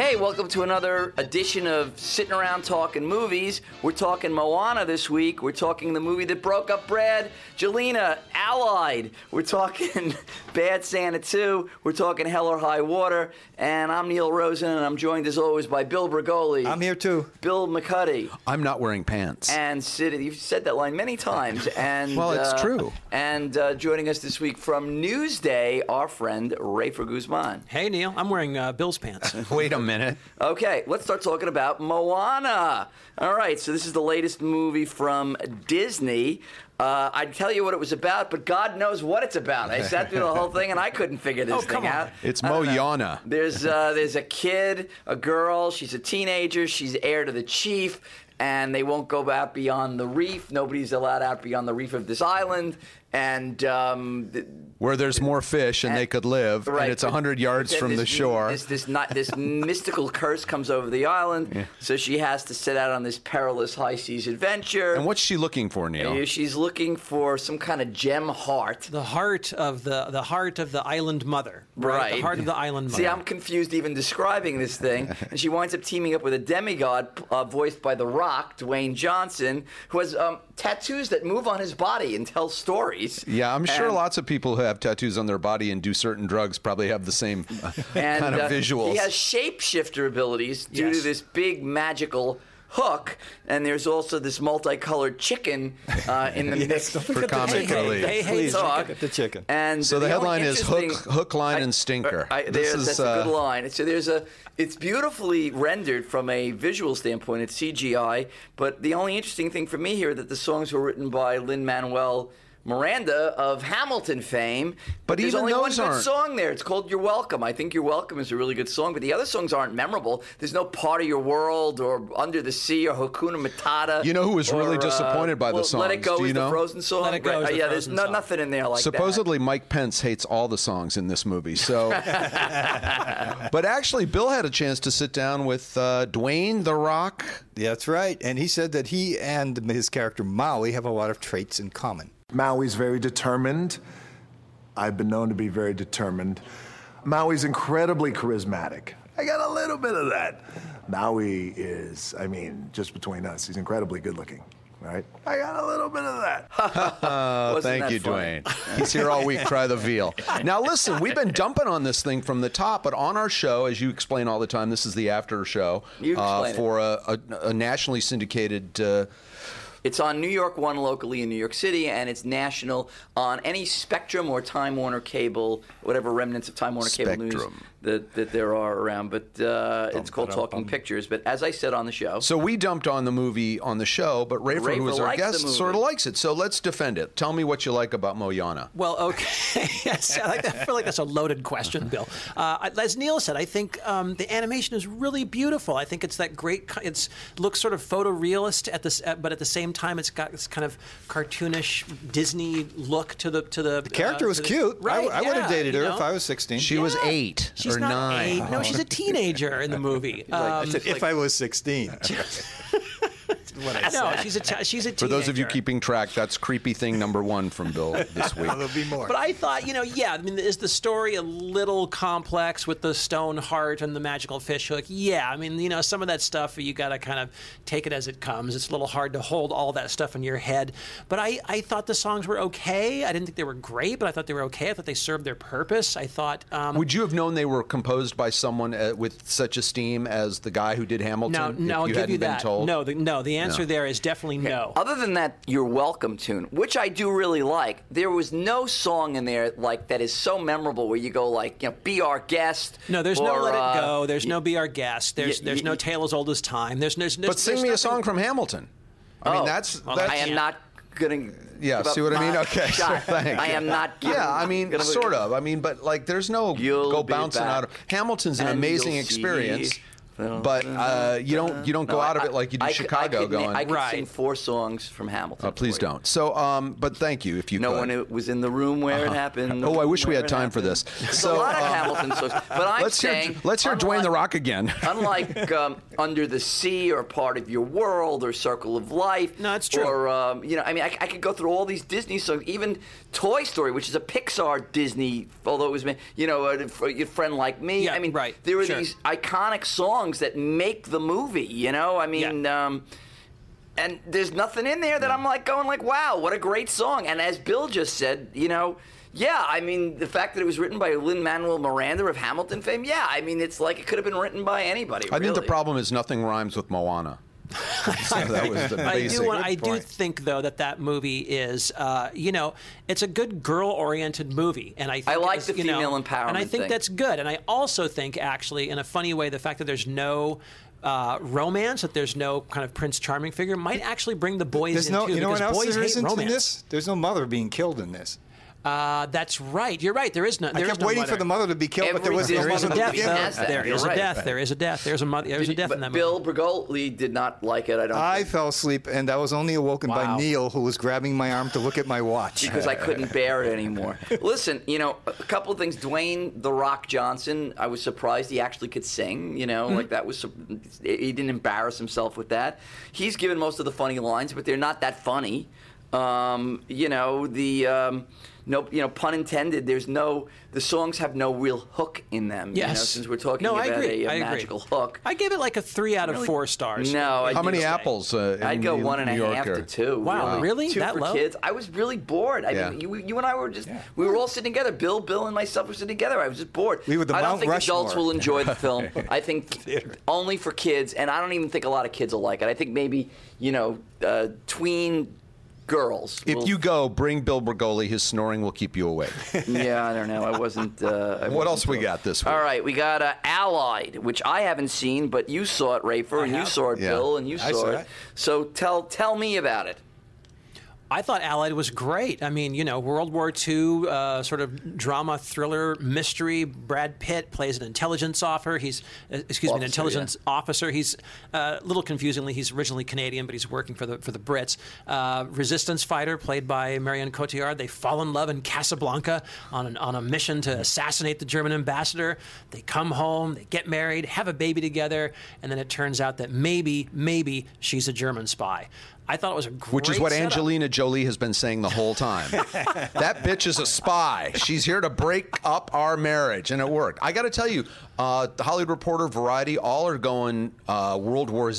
Hey, welcome to another edition of Sitting Around Talking Movies. We're talking Moana this week. We're talking the movie that broke up Brad, Jelena, Allied. We're talking Bad Santa 2. We're talking Hell or High Water. And I'm Neil Rosen, and I'm joined as always by Bill Bergoli. I'm here too. Bill McCuddy. I'm not wearing pants. And Sid, you've said that line many times. And well, it's true. And joining us this week from Newsday, our friend Rafer Guzman. Hey, Neil. I'm wearing Bill's pants. Wait a minute. Okay, let's start talking about Moana. All right, so this is the latest movie from Disney. I'd tell you what it was about, but God knows what it's about. I sat through the whole thing, and I couldn't figure this thing out. It's Moana. There's a kid, a girl. She's a teenager. She's heir to the chief, and they won't go out beyond the reef. Nobody's allowed out beyond the reef of this island. And where there's more fish and they could live, right, and it's 100 yards from the shore. This mystical curse comes over the island, so she has to set out on this perilous high seas adventure. And what's she looking for, Neil? She's looking for some kind of gem heart. The heart of the island mother. Right. The heart of the island mother. See, I'm confused even describing this thing. And she winds up teaming up with a demigod voiced by The Rock, Dwayne Johnson, who has tattoos that move on his body and tell stories. Yeah, I'm sure lots of people who have tattoos on their body and do certain drugs probably have the same kind of visuals. He has shapeshifter abilities due to this big magical hook, and there's also this multicolored chicken in the mix for comic relief. Hey, Look the chicken. And so the headline is hook, line, and stinker. That's a good line. So it's beautifully rendered from a visual standpoint. It's CGI, but the only interesting thing for me here is that the songs were written by Lin-Manuel Miranda of Hamilton fame, but there's even only one those good aren't. song there. It's called You're Welcome. I think You're Welcome is a really good song, but the other songs aren't memorable. There's no Part of Your World or Under the Sea or Hakuna Matata. You know who was really disappointed by the songs? Let It Go Do you is know? the Frozen song. Let It Go is the there's Frozen song. nothing in there like Supposedly, Mike Pence hates all the songs in this movie. So, but actually, Bill had a chance to sit down with Dwayne The Rock. That's right. And he said that he and his character Maui have a lot of traits in common. Maui's very determined. I've been known to be very determined. Maui's incredibly charismatic. I got a little bit of that. Maui is, just between us, he's incredibly good looking, right? I got a little bit of that. Thank you, Dwayne. He's here all week. Try the veal. Now, listen, we've been dumping on this thing from the top, but on our show, as you explain all the time, this is the after show for a nationally syndicated. It's on New York One locally in New York City, and it's national on any Spectrum or Time Warner Cable, whatever remnants of Time Warner Cable news that there are around. But it's called Talking Pictures. But as I said on the show... So we dumped on the movie on the show, but Rafer, who was our guest, sort of likes it. So let's defend it. Tell me what you like about Moana. Well, okay. Yes, I feel like that's a loaded question, Bill. As Neil said, I think the animation is really beautiful. I think it's that great... It looks sort of photorealist but at the same time, it's got this kind of cartoonish Disney look to the. The character was cute. Right, I would have dated her if I was 16. She was 8 she's or not 9. 8. No, she's a teenager in the movie. If I was 16. No, she's a teenager. For those of you keeping track, that's creepy thing number 1 from Bill this week. There'll be more. But I thought, is the story a little complex with the stone heart and the magical fish hook? Yeah, some of that stuff, you got to kind of take it as it comes. It's a little hard to hold all that stuff in your head. But I thought the songs were okay. I didn't think they were great, but I thought they were okay. I thought they served their purpose. I thought... Would you have known they were composed by someone with such esteem as the guy who did Hamilton? No, I'll give you that. Told? No, the answer there is definitely no. Other than that, You're Welcome tune, which I do really like, there was no song in there that is so memorable where you go Be Our Guest. No, there's no Let It Go. There's no Be Our Guest. There's no Tale as Old as Time. But sing me a song from Hamilton. That's I am not going to... Yeah, see what I mean? Okay, shot. Thanks. I am not giving... Yeah, sort of. But there's no go bouncing out of... Hamilton's an amazing experience. but you don't go out of it like you do Chicago. I could sing 4 songs from Hamilton. Please don't. So, but thank you if you no could. one was in the room where it happened. Oh, I wish we had time for this. There's a lot of Hamilton songs, but I'm saying let's hear Dwayne the Rock again. Unlike Under the Sea or Part of Your World or Circle of Life. No, it's true. Or I could go through all these Disney songs, even Toy Story, which is a Pixar Disney, although it was A Friend Like Me. Yeah, right. There were these iconic songs that make the movie. And there's nothing in there that I'm going wow, what a great song. And as Bill just said, the fact that it was written by Lin-Manuel Miranda of Hamilton fame, it's like it could have been written by anybody. I think the problem is nothing rhymes with Moana. So that was the basic. I do think, though, that movie is, it's a good girl-oriented movie, and I like the female empowerment. And I think that's good. And I also think, actually, in a funny way, the fact that there's no romance, that there's no kind of Prince Charming figure, might actually bring the boys in too. You know what else boys there hate isn't romance. in this? There's no mother being killed in this. That's right. You're right. There is no. I kept waiting for the mother to be killed, but there was no mother. There is a death. There is a death. There's a death in that movie. Bill Bergoli did not like it. I fell asleep, and I was only awoken by Neil, who was grabbing my arm to look at my watch because I couldn't bear it anymore. Listen, a couple of things. Dwayne The Rock Johnson, I was surprised he actually could sing. That was he didn't embarrass himself with that. He's given most of the funny lines, but they're not that funny. No, pun intended. The songs have no real hook in them. Yes. Since we're talking about a magical hook. I gave it like a 3 out of 4 stars. No. How many apples? I'd go 1.5 to 2. Wow, really? 2 that for low? kids. I was really bored. I mean, you and I were just, we were all sitting together. Bill and myself were sitting together. I was just bored. We were the I don't Mount think Rushmore. adults will enjoy the film. I think only for kids, and I don't even think a lot of kids will like it. I think maybe, tween girls. If you go, bring Bill Bergoli. His snoring will keep you awake. Yeah, I don't know. I wasn't. What else we got this week? All right, we got Allied, which I haven't seen, but you saw it, Rafer, and you saw it, Bill, and you saw it. So tell me about it. I thought Allied was great. I mean, World War II sort of drama, thriller, mystery. Brad Pitt plays an intelligence officer. He's an intelligence officer. He's a little confusingly, he's originally Canadian, but he's working for the Brits. Resistance fighter played by Marion Cotillard. They fall in love in Casablanca on a mission to assassinate the German ambassador. They come home, they get married, have a baby together, and then it turns out that maybe she's a German spy. I thought it was a great Which is what setup. Angelina Jolie has been saying the whole time. That bitch is a spy. She's here to break up our marriage, and it worked. I got to tell you, the Hollywood Reporter, Variety, all are going World War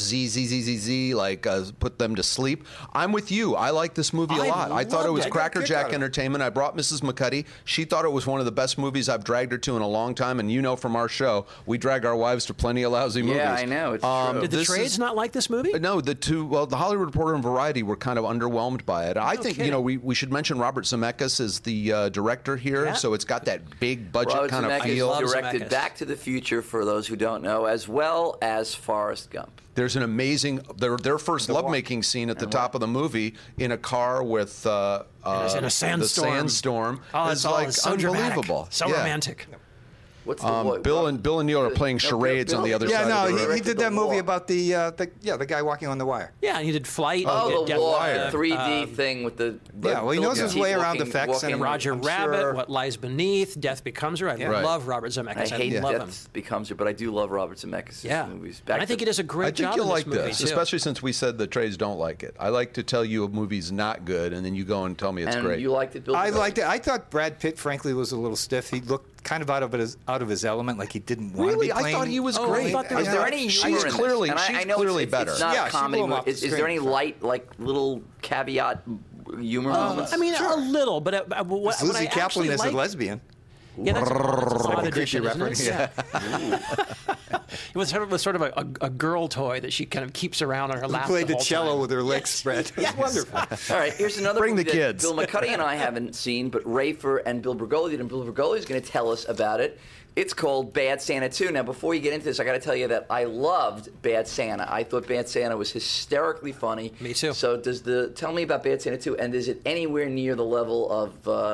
Z, put them to sleep. I'm with you. I like this movie a lot. I thought it was crackerjack entertainment. I brought Mrs. McCuddy. She thought it was one of the best movies I've dragged her to in a long time, and from our show, we drag our wives to plenty of lousy movies. Yeah, I know. It's true. Did the trades not like this movie? No, the Hollywood Reporter and Variety were kind of underwhelmed by it. I think, we should mention Robert Zemeckis is the director here, so it's got that big budget kind of feel. Robert Zemeckis directed Back to the Future, for those who don't know, as well as Forrest Gump. There's an amazing their first lovemaking scene at the top of the movie in a car with in a sandstorm. The sandstorm. Oh, it's so unbelievable. Dramatic. So romantic. What's the Bill and Neil are playing charades on the other side. Yeah, of the room. he did that movie about the guy walking on the wire. Yeah, and he did Flight. Oh, the Wire 3D thing with the he knows his way around effects. And Roger Rabbit, What Lies Beneath, Death Becomes Her. I love Robert Zemeckis. I hate love Death Becomes Her, but I do love Robert Zemeckis' movies. And I think he does a great job. I think you'll like movie this, too. especially since we said the trades don't like it. I like to tell you a movie's not good, and then you go and tell me it's great. You liked it, Bill? I liked it. I thought Brad Pitt, frankly, was a little stiff. He looked kind of out of his element, like he didn't want to be playing. I thought he was great. Is there any humor she's clearly better. It's not Yeah, comedy. Is there any screen. light, little caveat humor moments? I mean, a little, but what Lizzie I Kaplan actually is like, a lesbian. Yeah, that's an addition, isn't it? Yeah. It was sort of a girl toy that she kind of keeps around on her lap. Played the whole cello time. with her legs spread. It's wonderful. All right, here's another Bring movie the that kids. Bill McCuddy and I haven't seen, but Rafer and Bill Bergoli did, and Bill Bergoli is going to tell us about it. It's called Bad Santa 2. Now, before you get into this, I got to tell you that I loved Bad Santa. I thought Bad Santa was hysterically funny. Me too. So tell me about Bad Santa 2, and is it anywhere near the level of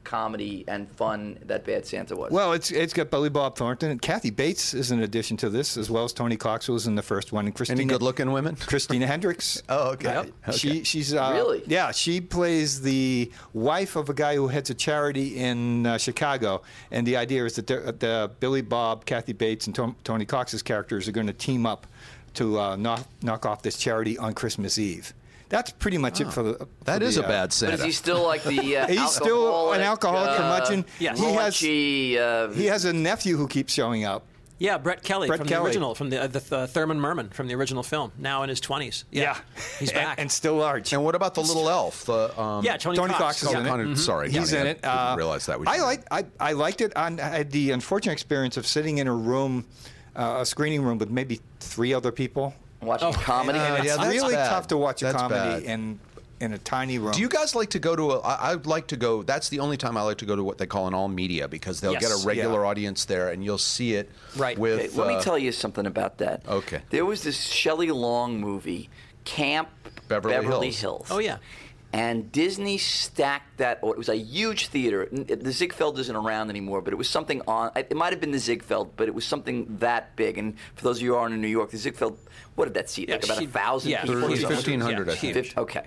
comedy and fun that Bad Santa was? Well, it's got Billy Bob Thornton and Kathy Bates is in addition to this, as well as Tony Cox, who was in the first one, and Christina. Any good-looking women? Christina Hendricks. Oh, okay. Yep. Okay. She's Really? Yeah, she plays the wife of a guy who heads a charity in Chicago, and the idea is that the Billy Bob, Kathy Bates, and Tony Cox's characters are going to team up to knock off this charity on Christmas Eve. That's pretty much it for the. That is a bad But Santa. is he still like the He's still an alcoholic curmudgeon. Yes. He has a nephew who keeps showing up. Yeah, Brett Kelly Brett from Kelly. the original, from the Thurman Merman from the original film, now in his 20s. Yeah. He's back. and still large. And what about the little elf? Yeah, Tony Cox is Oh, in it. Sorry, He's honey, in it. I didn't realize that. I liked it. I had the unfortunate experience of sitting in a room, a screening room, with maybe 3 other people. watching comedy. yeah, It's that's really bad. tough to watch a That's comedy bad. in a tiny room. Do you guys like to go to I'd like to go, that's the only time I like to go to what they call an all media, because they'll Yes. get a regular Yeah. audience there and you'll see it Right. with... Okay, let me tell you something about that. Okay. There was this Shelley Long movie, Camp Beverly Hills. Oh, yeah. And Disney stacked that. It was a huge theater. The Ziegfeld isn't around anymore, but it was something on. It might have been the Ziegfeld, but it was something that big. And for those of you who aren't in New York, the Ziegfeld, what did that seat? Like about 1,000 yeah, people? or something? 1,500, I Yeah, think. huge. Okay.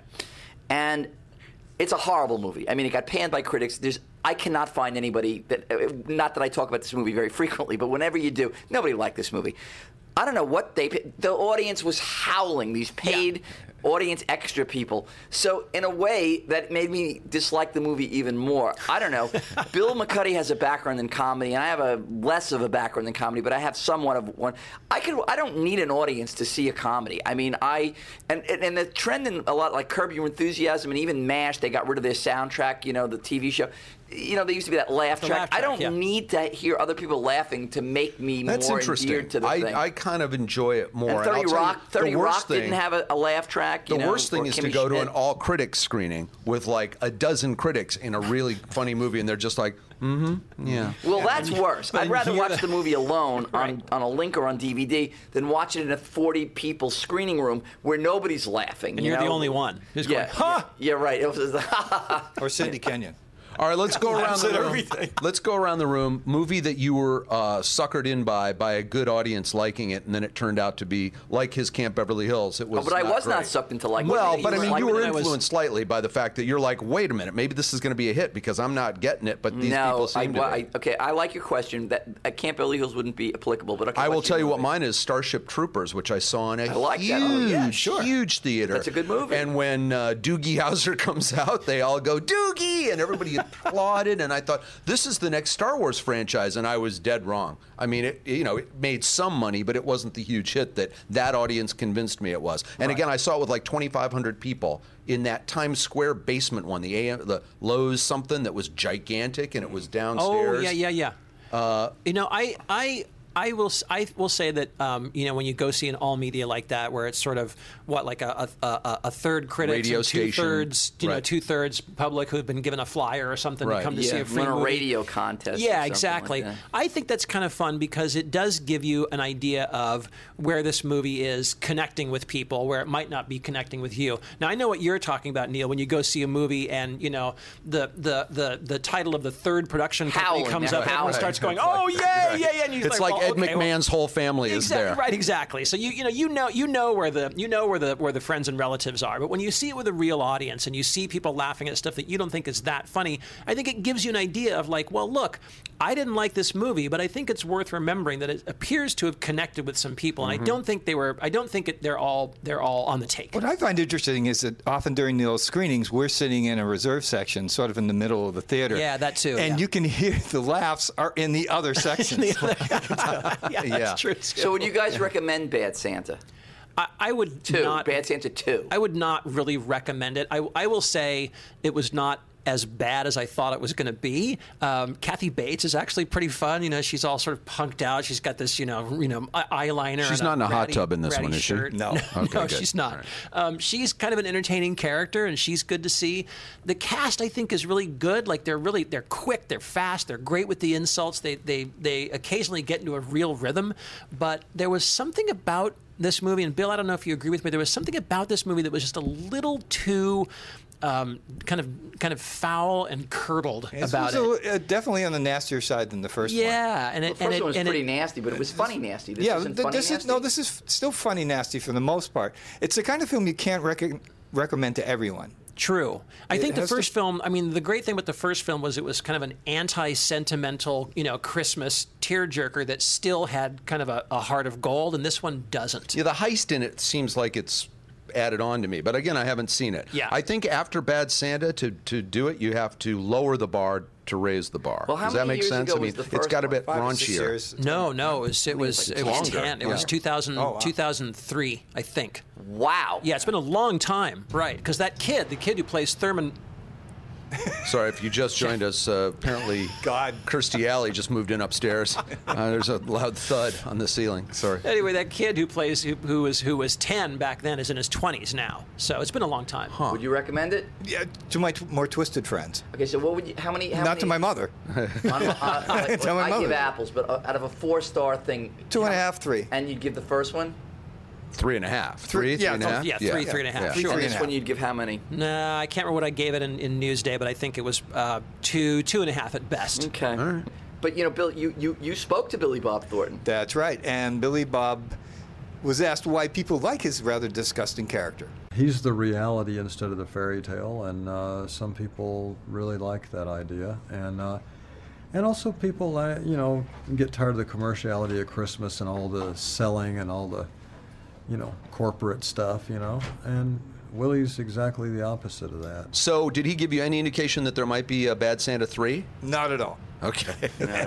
And it's a horrible movie. I mean, it got panned by critics. I cannot find anybody that, not that I talk about this movie very frequently, but whenever you do, nobody liked this movie. I don't know what the audience was howling, these paid audience extra people. So in a way, that made me dislike the movie even more. I don't know. Bill McCuddy has a background in comedy, and I have a less of a background in comedy, but I have somewhat of one. I don't need an audience to see a comedy. I mean, and the trend in a lot like Curb Your Enthusiasm and even MASH, they got rid of their soundtrack, the TV show. There used to be that laugh track. I don't need to hear other people laughing to make me That's more interesting. endeared to the thing. I kind of enjoy it more. And 30 Rock didn't have a laugh track. The worst thing or is to Kimmy go to Schmidt. an all-critics screening with like a dozen critics in a really funny movie, and they're just like, yeah. Well, that's worse. I'd rather you're watch the movie alone on a link or on DVD than watch it in a 40-people screening room where nobody's laughing. And you're the only one. Just Yeah, going, huh? yeah, right. It was or Cindy Kenyon. All right, let's go around the said room. everything. Let's go around the room. Movie that you were suckered in by a good audience liking it, and then it turned out to be like his Camp Beverly Hills. It was. but I not was not great. sucked into like. Well, what but I you mean, were you like- were when I was- influenced slightly by the fact that you're like, wait a minute, maybe this is going to be a hit because I'm not getting it, but these people seem to be. Okay, I like your question. That Camp Beverly Hills wouldn't be applicable, but okay, I will what's tell your you what movie? mine is: Starship Troopers, which I saw in a like huge, that. Oh, yeah, sure. huge theater. That's a good movie. And when Doogie Howser comes out, they all go Doogie, and everybody applauded. And I thought, this is the next Star Wars franchise, and I was dead wrong. I mean, it made some money, but it wasn't the huge hit that audience convinced me it was. And again, I saw it with like 2,500 people in that Times Square basement one, the Lowe's something that was gigantic, and it was downstairs. Oh, yeah. I will say that when you go see an all media like that, where it's sort of like a third critics Radio and station. two-thirds Right. 2/3 public who've been given a flyer or something Right. to come to see a free run a movie. radio contest. or Yeah, something exactly. Like that. I think that's kind of fun because it does give you an idea of where this movie is connecting with people, where it might not be connecting with you. Now, I know what you're talking about, Neil, when you go see a movie and the title of the third production company Howling, comes yeah, up, and everyone howling. starts going, "Oh yeah, yeah," and you're It's like well, Ed okay, well, McMahon's whole family is there. Right, exactly. So you know where the friends and relatives are. But when you see it with a real audience and you see people laughing at stuff that you don't think is that funny, I think it gives you an idea of like, well, look, I didn't like this movie, but I think it's worth remembering that it appears to have connected with some people, and I don't think they're all on the take. What I find interesting is that often during those screenings, we're sitting in a reserve section, sort of in the middle of the theater. Yeah, that too, And yeah. you can hear the laughs are in the other sections. Yeah, that's true. So would you guys recommend Bad Santa? I would 2. not. Bad Santa 2. I would not really recommend it. I will say it was not as bad as I thought it was going to be. Kathy Bates is actually pretty fun. She's all sort of punked out. She's got this, eyeliner. She's and not in a hot ratty- tub in this ratty one, is she? shirt. No. Okay, no, good. she's not. She's kind of an entertaining character, and she's good to see. The cast, I think, is really good. Like they're quick, they're fast, they're great with the insults. They occasionally get into a real rhythm, but there was something about this movie, and Bill, I don't know if you agree with me. There was something about this movie that was just a little too kind of foul and curdled about it. Definitely on the nastier side than the first one. Yeah, the first one was pretty nasty, but it was funny nasty. This isn't funny nasty? This is still funny nasty for the most part. It's the kind of film you can't recommend to everyone. True. I think the first film, I mean, the great thing with the first film was it was kind of an anti-sentimental, Christmas tearjerker that still had kind of a heart of gold, and this one doesn't. Yeah, the heist in it seems like it's added on to me, but again, I haven't seen it. Yeah. I think after Bad Santa, to do it, you have to lower the bar to raise the bar. Well, how Does that many make years sense? ago I mean, was the it's first got a one? bit 5 or 6 raunchier. years. No, it was longer. 10. It was 2003, I think. Wow. Yeah, it's been a long time, right? Because the kid who plays Thurman. Sorry, if you just joined us, apparently Kirstie Alley just moved in upstairs. There's a loud thud on the ceiling. Sorry. Anyway, that kid who was 10 back then is in his 20s now. So it's been a long time. Huh. Would you recommend it? Yeah, to my more twisted friends. Okay, so what would you? How many? Not to my mother. To my mother. give apples, but out of a 4-star thing. 2.5, 3. And you'd give the first one? 3.5. Three yeah, and a half? Yeah, 3.5. Yeah. Sure. And this one you'd give how many? Nah, I can't remember what I gave it in Newsday, but I think it was 2.5 at best. Okay. All right. But Bill, you spoke to Billy Bob Thornton. That's right. And Billy Bob was asked why people like his rather disgusting character. He's the reality instead of the fairy tale, and some people really like that idea. And also people, get tired of the commerciality of Christmas and all the selling and all the, corporate stuff, And Willie's exactly the opposite of that. So, did he give you any indication that there might be a Bad Santa 3? Not at all. Okay.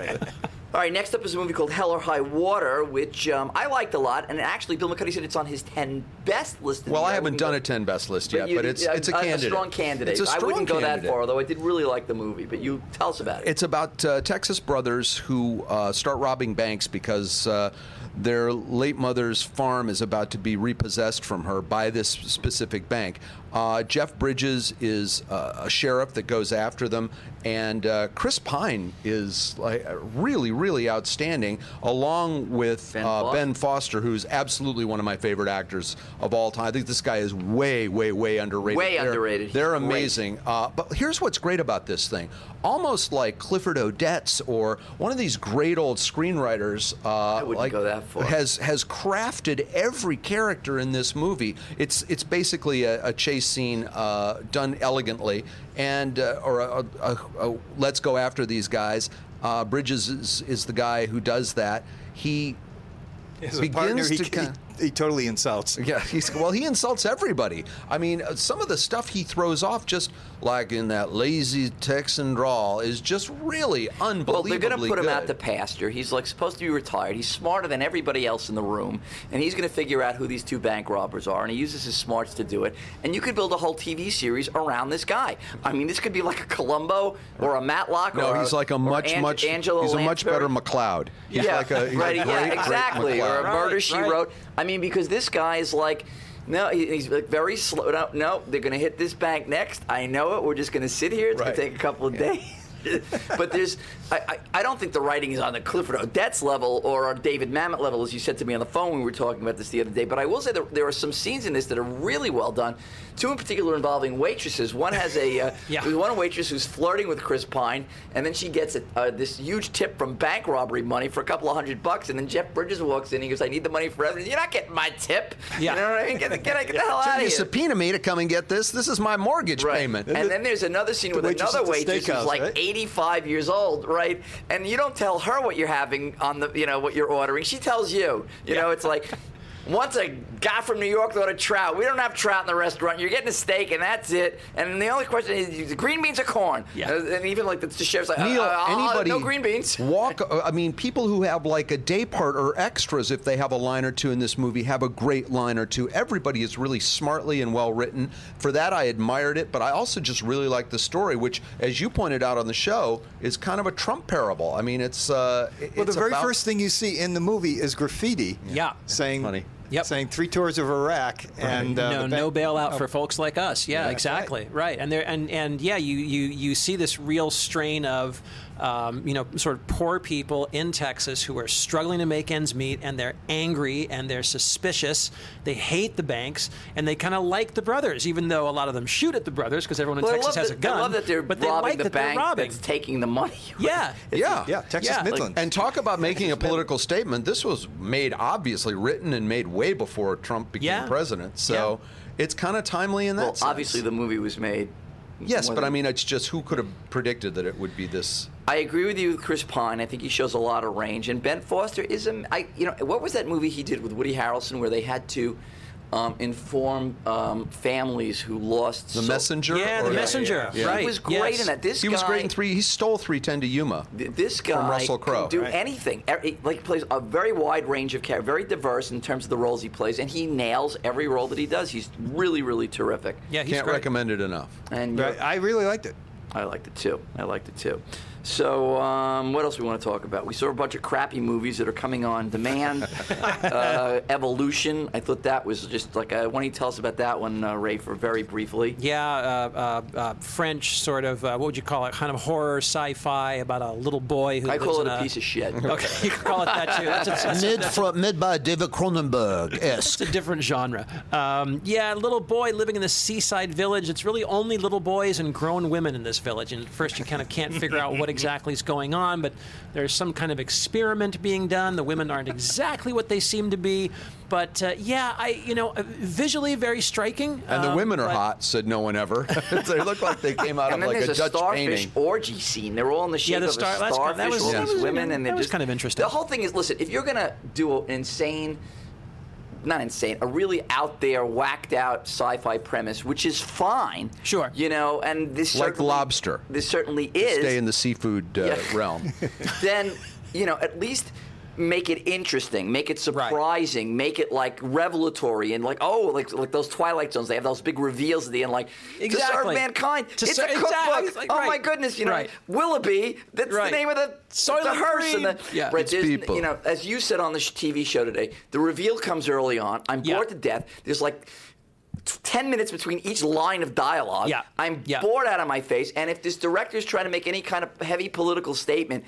All right, next up is a movie called Hell or High Water, which I liked a lot. And actually, Bill McCuddy said it's on his 10 best list. Well, I haven't done a 10 best list yet, but it's a candidate. A strong candidate. It's a strong I wouldn't go candidate. that far, although I did really like the movie. But you tell us about it. It's about Texas brothers who start robbing banks because their late mother's farm is about to be repossessed from her by this specific bank. Jeff Bridges is a sheriff that goes after them, and Chris Pine is really, really outstanding, along with Ben Foster, who's absolutely one of my favorite actors of all time. I think this guy is way, way, way underrated. Underrated. They're amazing. But here's what's great about this thing. Almost like Clifford Odets or one of these great old screenwriters I wouldn't go that far. has crafted every character in this movie. It's basically a chase scene done elegantly, and or a let's go after these guys. Bridges is the guy who does that. He As a partner, he totally insults. Yeah, he insults everybody. I mean, some of the stuff he throws off, just like in that lazy Texan drawl, is just really unbelievably Well, they're going to put him good. out to pasture. He's supposed to be retired. He's smarter than everybody else in the room, and he's going to figure out who these two bank robbers are, and he uses his smarts to do it. And you could build a whole TV series around this guy. I mean, this could be like a Columbo or a Matlock. No, or he's like a Angela he's a much Lansbury. better McLeod. He's Yeah, like a, he's right. a great, great Exactly. Or a McLeod. Murder, She Wrote. I mean, because this guy is like, no, he's like very slow. No, they're going to hit this bank next. I know it. We're just going to sit here. It's going to take a couple of days. But I don't think the writing is on the Clifford Odets level or on David Mamet level, as you said to me on the phone when we were talking about this the other day. But I will say that there are some scenes in this that are really well done. Two in particular involving waitresses. One has there's one waitress who's flirting with Chris Pine, and then she gets this huge tip from bank robbery money for a couple of $100, and then Jeff Bridges walks in. And he goes, "I need the money for everything." You're not getting my tip. Yeah. You know what I mean? Get the hell out of You here. subpoena me to come and get this. This is my mortgage payment. And then there's another scene with waitress another at the waitress who's steakhouse, like right? 85 years old, right? And you don't tell her what you're having on the, what you're ordering. She tells you. You know, it's like, once a guy from New York ordered trout. We don't have trout in the restaurant. You're getting a steak, and that's it. And the only question is, green beans or corn? Yeah. And even like the chef's like, Neil, anybody no green beans. I mean, people who have like a day part or extras, if they have a line or two in this movie, have a great line or two. Everybody is really smartly and well written. For that, I admired it, but I also just really liked the story, which, as you pointed out on the show, is kind of a Trump parable. I mean, it's Well, the very first thing you see in the movie is graffiti. Yeah. Saying, Funny. saying 3 tours of Iraq and no bailout for folks like us. Yeah, Yeah, exactly. Right. And yeah, you see this real strain of sort of poor people in Texas who are struggling to make ends meet, and they're angry and they're suspicious. They hate the banks, and they kind of like the brothers, even though a lot of them shoot at the brothers because everyone in Texas has a gun. I love that they're but robbing they like the bank that's taking the money. Yeah. Texas Midlands. And talk about making a political statement. This was obviously written and made way before Trump became president. So it's kind of timely in that sense. Obviously the movie was made. Yes, but I mean, it's just who could have predicted that it would be this? I agree with you with Chris Pine. I think he shows a lot of range. And Ben Foster is what was that movie he did with Woody Harrelson where they had to inform families who lost The Messenger? Yeah, The Messenger. Yeah. Right. He was great in that. He was great in he stole 3:10 to Yuma. This guy from Russell Crowe. can do anything. Like, he plays a very wide range of characters, very diverse in terms of the roles he plays, and he nails every role that he does. He's really, really terrific. Yeah, he's Can't great. recommend it enough. And I really liked it. I liked it too. So, what else we want to talk about? We saw a bunch of crappy movies that are coming on demand. Evolution, I thought that was just like, why don't you tell us about that one, Ray, for very briefly? Yeah, French sort of, what would you call it, kind of horror sci-fi about a little boy who I lives call it in a piece of shit. Okay, you can call it that too. Made by David Cronenberg. It's a different genre. Yeah, a little boy living in this seaside village. It's really only little boys and grown women in this village. And at first you kind of can't figure out what exactly is going on, but there's some kind of experiment being done. The women aren't exactly what they seem to be. But visually very striking. And the women are hot, said no one ever. They look like they came out of like a Dutch starfish painting. orgy scene. They're all in the shape of a starfish. All these women, and that was kind of interesting. The whole thing is, listen, if you're gonna do an insane. Not insane, a really out there, whacked out sci-fi premise, which is fine. Sure. And this Like Lobster. This certainly is. Stay in the seafood realm. Then, at least make it interesting, make it surprising, make it like revelatory, and like those Twilight Zones. They have those big reveals at the end, like to serve mankind. It's a cookbook. My goodness, Willoughby. That's the name of the hearse and it's people. As you said on the TV show today, the reveal comes early on. I'm bored to death. There's like 10 minutes between each line of dialogue. I'm bored out of my face. And if this director's trying to make any kind of heavy political statement,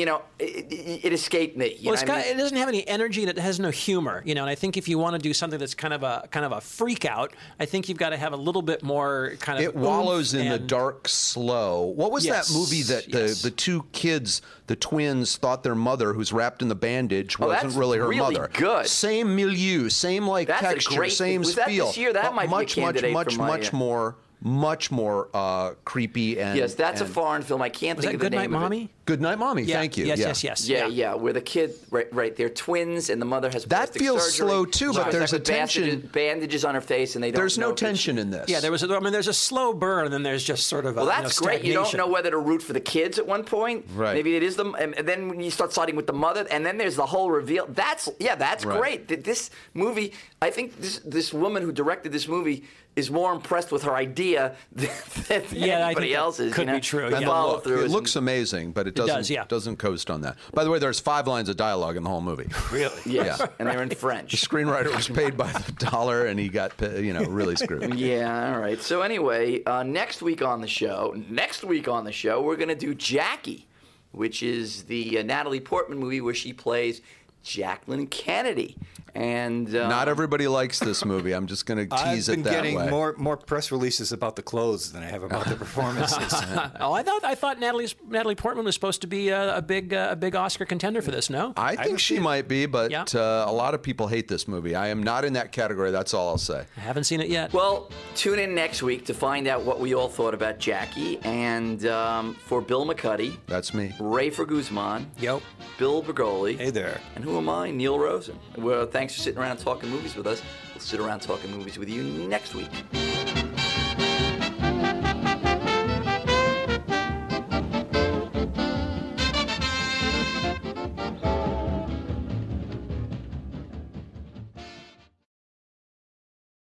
it escaped me. It doesn't have any energy and it has no humor. And I think if you want to do something that's kind of a freak out, I think you've got to have a little bit more kind of. It wallows in the dark slow. What was that movie that the two kids, the twins, thought their mother, who's wrapped in the bandage, wasn't really her mother? Good. Same milieu, same texture, same was feel. That this year? That might be a candidate much more creepy and. Yes, that's a foreign film. I can't think of the name of it. Goodnight Mommy. Thank you. Yes. Yeah. Where the kid, right, they're twins, and the mother has that feels surgery. slow too, but there's a tension. Bandages on her face, and they don't. There's no tension in this. Yeah, there's a slow burn, and then there's just sort of. Well, that's great. You don't know whether to root for the kids at one point. Right. Maybe it is them, and then when you start siding with the mother, and then there's the whole reveal. That's great. This movie, I think this woman who directed this movie is more impressed with her idea than anybody else is. Could be true. And it looks amazing, but it doesn't coast on that. By the way, there's 5 lines of dialogue in the whole movie. Really? Yes. Yeah. And they're in French. The screenwriter was paid by the dollar, and he got really screwed. Yeah. All right. So anyway, next week on the show, we're going to do Jackie, which is the Natalie Portman movie where she plays Jacqueline Kennedy. And not everybody likes this movie. I'm just going to tease it that way. I've been getting more press releases about the clothes than I have about the performances. I thought Natalie Portman was supposed to be a big Oscar contender for this. No, I think she might be, but a lot of people hate this movie. I am not in that category. That's all I'll say. I haven't seen it yet. Well, tune in next week to find out what we all thought about Jackie. And for Bill McCuddy, that's me. Ray Guzman. Yep. Bill Bergoli. Hey there. And who am I? Neil Rosen. Well, thanks for sitting around talking movies with us. We'll sit around talking movies with you next week.